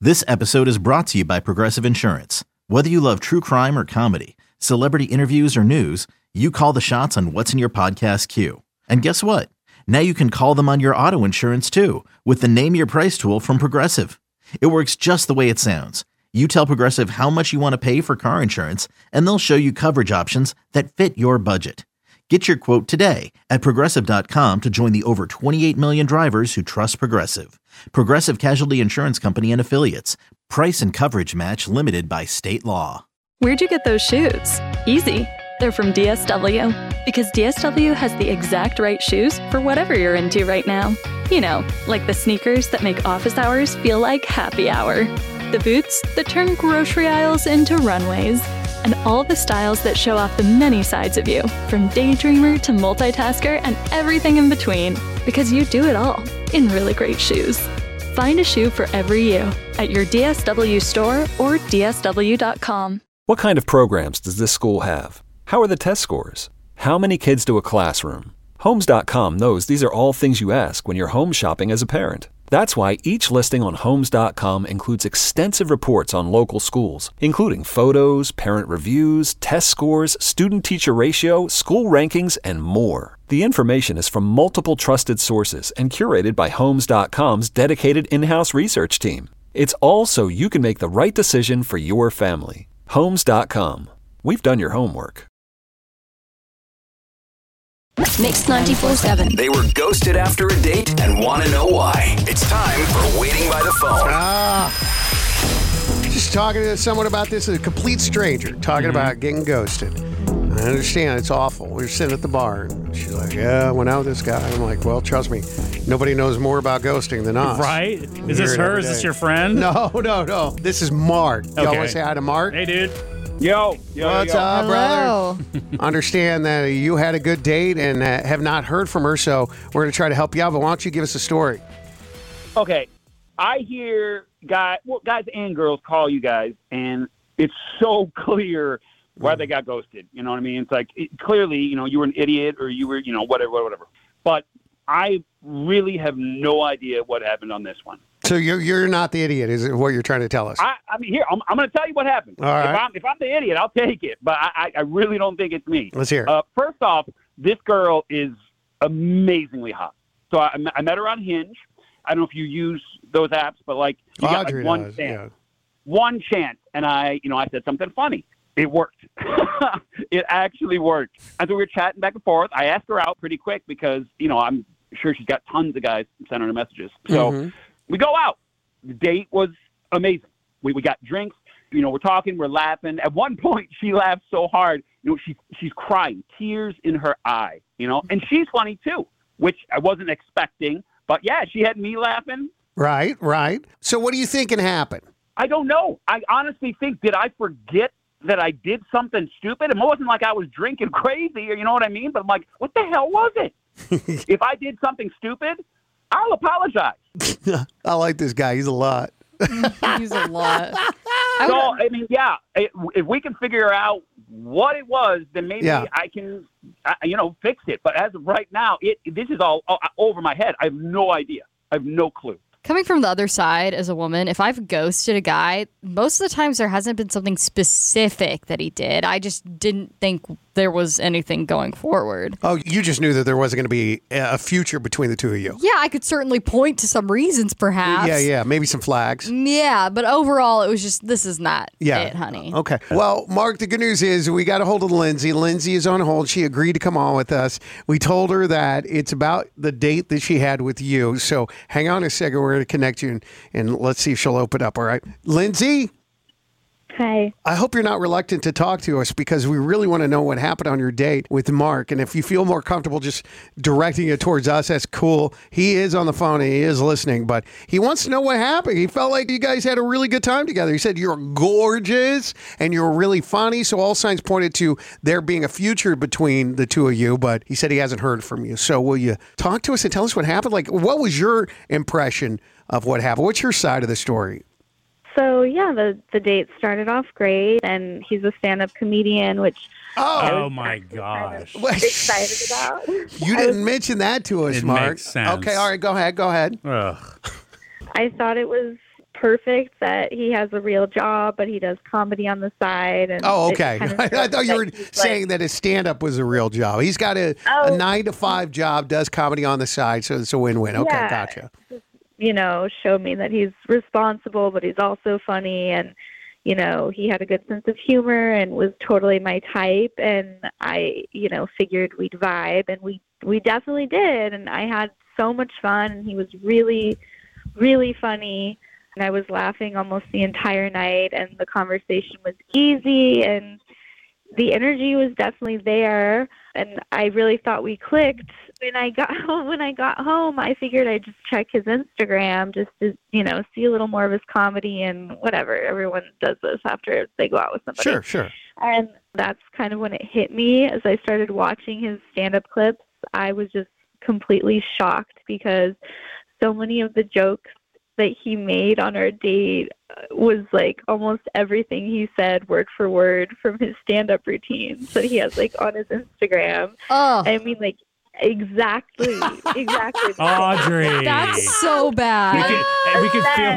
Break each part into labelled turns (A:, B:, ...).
A: This episode is brought to you by Progressive Insurance. Whether you love true crime or comedy, celebrity interviews or news, you call the shots on what's in your podcast queue. And guess what? Now you can call them on your auto insurance too with the Name Your Price tool from Progressive. It works just the way it sounds. You tell Progressive how much you want to pay for car insurance, and they'll show you coverage options that fit your budget. Get your quote today at Progressive.com to join the over 28 million drivers who trust Progressive. Progressive Casualty Insurance Company and Affiliates. Price and coverage match limited by state law.
B: Where'd you get those shoes? Easy. They're from DSW. Because DSW has the exact right shoes for whatever you're into right now. You know, like the sneakers that make office hours feel like happy hour. The boots that turn grocery aisles into runways. And all the styles that show off the many sides of you, from daydreamer to multitasker and everything in between. Because you do it all in really great shoes. Find a shoe for every you at your DSW store or DSW.com.
C: What kind of programs does this school have? How are the test scores? How many kids do a classroom? Homes.com knows these are all things you ask when you're home shopping as a parent. That's why each listing on Homes.com includes extensive reports on local schools, including photos, parent reviews, test scores, student-teacher ratio, school rankings, and more. The information is from multiple trusted sources and curated by Homes.com's dedicated in-house research team. It's all so you can make the right decision for your family. Homes.com. We've done your homework.
D: Mix 94.7.
E: They were ghosted after a date and want to know why. It's time for Waiting by the Phone.
F: Just talking to someone about this, a complete stranger, talking about getting ghosted. I understand, it's awful. We were sitting at the bar, and she's like, yeah, I went out with this guy. I'm like, well, trust me, nobody knows more about ghosting than us.
G: Right? Is this her? Is this your friend?
F: No. This is Mark. Y'all want to say hi to Mark?
G: Hey, dude.
H: Yo.
F: What's up, brother? Understand that you had a good date and have not heard from her, so we're going to try to help you out, but why don't you give us a story?
H: Okay. I hear guys and girls call you guys, and it's so clear why they got ghosted. You know what I mean? It's like, clearly, you were an idiot or you were, whatever. But I really have no idea what happened on this one.
F: So you're not the idiot, is what you're trying to tell us?
H: I mean, here, I'm going to tell you what happened.
F: All right.
H: If I'm the idiot, I'll take it. But I really don't think it's me.
F: Let's hear it.
H: First off, this girl is amazingly hot. So I met her on Hinge. I don't know if you use those apps, but you got
F: Audrey
H: one
F: does,
H: chance.
F: yeah. One
H: chance. And I said something funny. It worked. It actually worked. And so we were chatting back and forth. I asked her out pretty quick because, I'm sure she's got tons of guys sending her messages. So we go out. The date was amazing. We got drinks. We're talking, we're laughing. At one point, she laughed so hard, she's crying, tears in her eye, and she's funny too, which I wasn't expecting. But yeah, she had me laughing.
F: Right. So what do you think can happen?
H: I don't know. I honestly think, did I forget that I did something stupid? It wasn't like I was drinking crazy, or you know what I mean? But I'm like, what the hell was it? If I did something stupid, I'll apologize.
F: I like this guy. He's a lot.
I: He's a lot.
H: So, I mean, yeah, if we can figure out what it was, then maybe I can, fix it. But as of right now, this is all over my head. I have no idea. I have no clue.
I: Coming from the other side as a woman, if I've ghosted a guy, most of the times there hasn't been something specific that he did. I just didn't think there was anything going forward.
F: Oh, you just knew that there wasn't going to be a future between the two of you.
I: Yeah, I could certainly point to some reasons, perhaps.
F: Yeah, maybe some flags.
I: Yeah, but overall, it was just, this is not it, honey.
F: Okay. Well, Mark, the good news is we got a hold of Lindsay. Lindsay is on hold. She agreed to come on with us. We told her that it's about the date that she had with you. So hang on a second. We're going to connect you and let's see if she'll open up. All right. Lindsay?
J: Hi.
F: I hope you're not reluctant to talk to us because we really want to know what happened on your date with Mark. And if you feel more comfortable just directing it towards us, that's cool. He is on the phone and he is listening, but he wants to know what happened. He felt like you guys had a really good time together. He said you're gorgeous and you're really funny. So all signs pointed to there being a future between the two of you, but he said he hasn't heard from you. So will you talk to us and tell us what happened? Like, what was your impression of what happened? What's your side of the story?
J: So, yeah, the date started off great, and he's a stand-up comedian, which
G: oh my gosh.
J: Kind of excited about.
F: You didn't mention that to us,
G: it
F: Mark.
G: Makes sense.
F: Okay, all right, go ahead.
G: Ugh.
J: I thought it was perfect that he has a real job, but he does comedy on the side. And
F: Oh, okay. I thought you were
J: he's
F: saying that his stand-up was a real job. He's got a 9-to-5 job, does comedy on the side, so it's a win-win. Okay,
J: Yeah.
F: gotcha.
J: Show me that he's responsible, but he's also funny, and he had a good sense of humor and was totally my type, and I figured we'd vibe, and we definitely did, and I had so much fun, and he was really, really funny, and I was laughing almost the entire night, and the conversation was easy, and the energy was definitely there, and I really thought we clicked. When I got home, I figured I'd just check his Instagram just to, see a little more of his comedy and whatever. Everyone does this after they go out with somebody.
F: Sure.
J: And that's kind of when it hit me. As I started watching his stand-up clips, I was just completely shocked because so many of the jokes that he made on our date was like almost everything he said word for word from his stand-up routines that he has like on his Instagram.
I: Oh.
J: I mean, like, exactly.
G: Audrey.
I: That's so bad.
G: We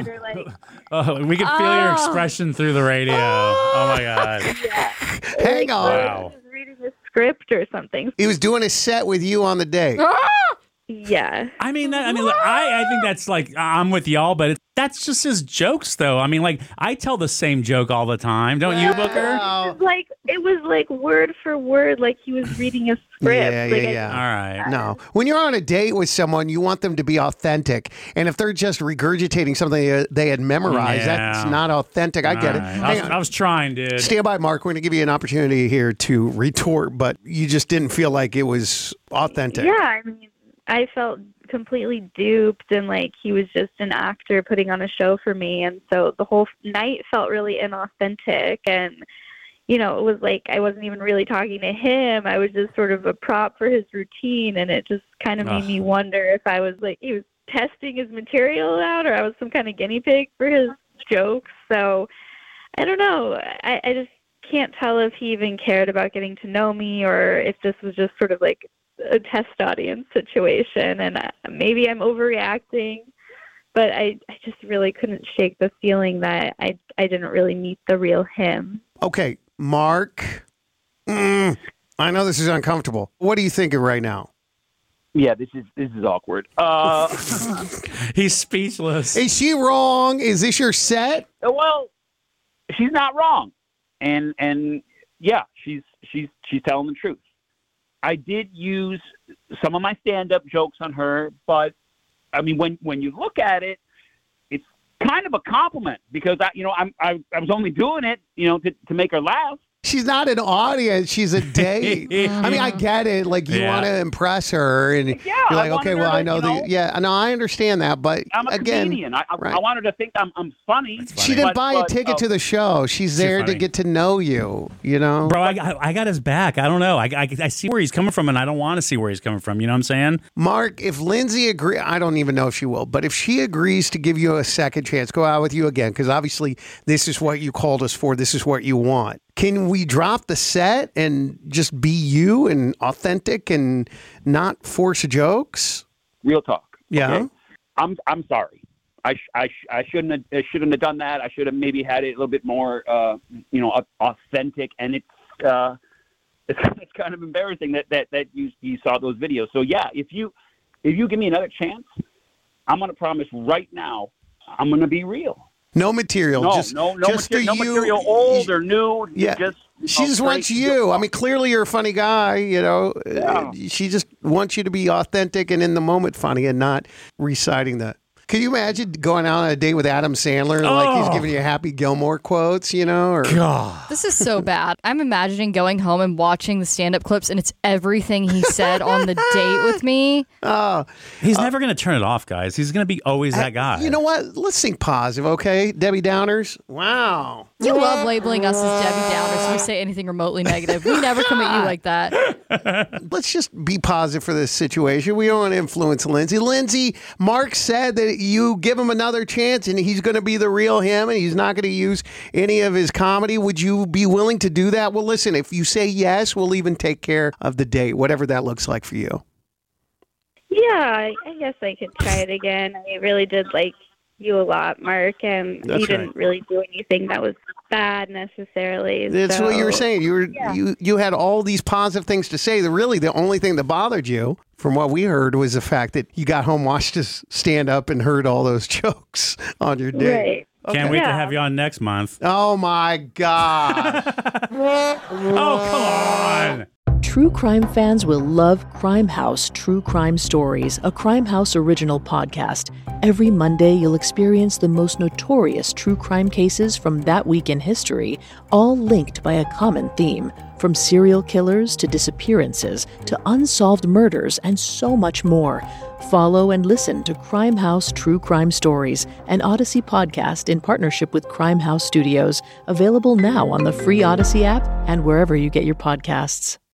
G: could feel your expression through the radio. Oh my God.
F: Hang on.
G: Wow.
J: He was reading a script or something.
F: He was doing a set with you on the date.
J: Yeah.
G: I mean, I think that's like, I'm with y'all, but that's just his jokes, though. I mean, like, I tell the same joke all the time. Don't you, Booker?
J: It was like word for word, like he was reading a script.
F: Yeah.
G: All right.
F: No. When you're on a date with someone, you want them to be authentic. And if they're just regurgitating something they had memorized, that's not authentic. I get it.
G: I was trying, dude.
F: Stand by, Mark. We're going to give you an opportunity here to retort, but you just didn't feel like it was authentic.
J: Yeah, I mean, I felt completely duped, and like he was just an actor putting on a show for me, and so the whole night felt really inauthentic, and it was like I wasn't even really talking to him. I was just sort of a prop for his routine, and it just kind of made me wonder if I was like he was testing his material out, or I was some kind of guinea pig for his jokes. So I don't know. I just can't tell if he even cared about getting to know me, or if this was just sort of like a test audience situation, and maybe I'm overreacting, but I just really couldn't shake the feeling that I didn't really meet the real him.
F: Okay, Mark, I know this is uncomfortable. What are you thinking right now?
H: Yeah, this is awkward.
G: He's speechless.
F: Is she wrong? Is this your set?
H: Well, she's not wrong, and yeah, she's telling the truth. I did use some of my stand-up jokes on her, but I mean, when you look at it, it's kind of a compliment because I was only doing it, to make her laugh.
F: She's not an audience. She's a date. I mean, I get it. Like, you want to impress her. And you're like, okay, well, I know no, I understand that. But
H: I'm a comedian. I want her to think I'm funny.
F: She didn't buy a ticket to the show. She's there to get to know you,
G: Bro, I got his back. I don't know. I see where he's coming from, and I don't want to see where he's coming from. You know what I'm saying?
F: Mark, if Lindsay agrees, I don't even know if she will, but if she agrees to give you a second chance, go out with you again, because obviously this is what you called us for. This is what you want. Can we drop the set and just be you and authentic and not force jokes?
H: Real talk.
F: Yeah.
H: Okay? I'm sorry. I shouldn't have done that. I should have maybe had it a little bit more authentic, and it's kind of embarrassing that you saw those videos. So yeah, if you give me another chance, I'm going to promise right now I'm going to be real.
F: No material.
H: No material, old or new.
F: Yeah. She just wants you. I mean, clearly you're a funny guy, Yeah. She just wants you to be authentic and in the moment funny and not reciting that. Can you imagine going out on a date with Adam Sandler? Like he's giving you Happy Gilmore quotes, Or
G: God.
I: This is so bad. I'm imagining going home and watching the stand-up clips, and it's everything he said on the date with me.
G: He's never going to turn it off, guys. He's going to be always that guy.
F: You know what? Let's think positive, okay? Debbie Downers? Wow.
I: You love labeling us as Debbie Downers if we say anything remotely negative. We never come at you like that.
F: Let's just be positive for this situation. We don't want to influence Lindsay. Lindsay, Mark said that you give him another chance and he's going to be the real him and he's not going to use any of his comedy. Would you be willing to do that? Well, listen, if you say yes, we'll even take care of the date, whatever that looks like for you.
J: Yeah, I guess I could try it again. I really did like you a lot, Mark, and
F: That's
J: you didn't
F: right.
J: really do anything that was bad necessarily.
F: That's what you were
J: so-
F: saying. You had all these positive things to say. The only thing that bothered you, from what we heard, was the fact that you got home, watched us stand up, and heard all those jokes on your day.
J: Right.
G: Can't wait to
J: Yeah.
G: have you on next month.
F: Oh my God!
G: Oh, come on.
K: True crime fans will love Crime House True Crime Stories, a Crime House original podcast. Every Monday, you'll experience the most notorious true crime cases from that week in history, all linked by a common theme. From serial killers to disappearances to unsolved murders and so much more. Follow and listen to Crime House True Crime Stories, an Odyssey podcast in partnership with Crime House Studios, available now on the free Odyssey app and wherever you get your podcasts.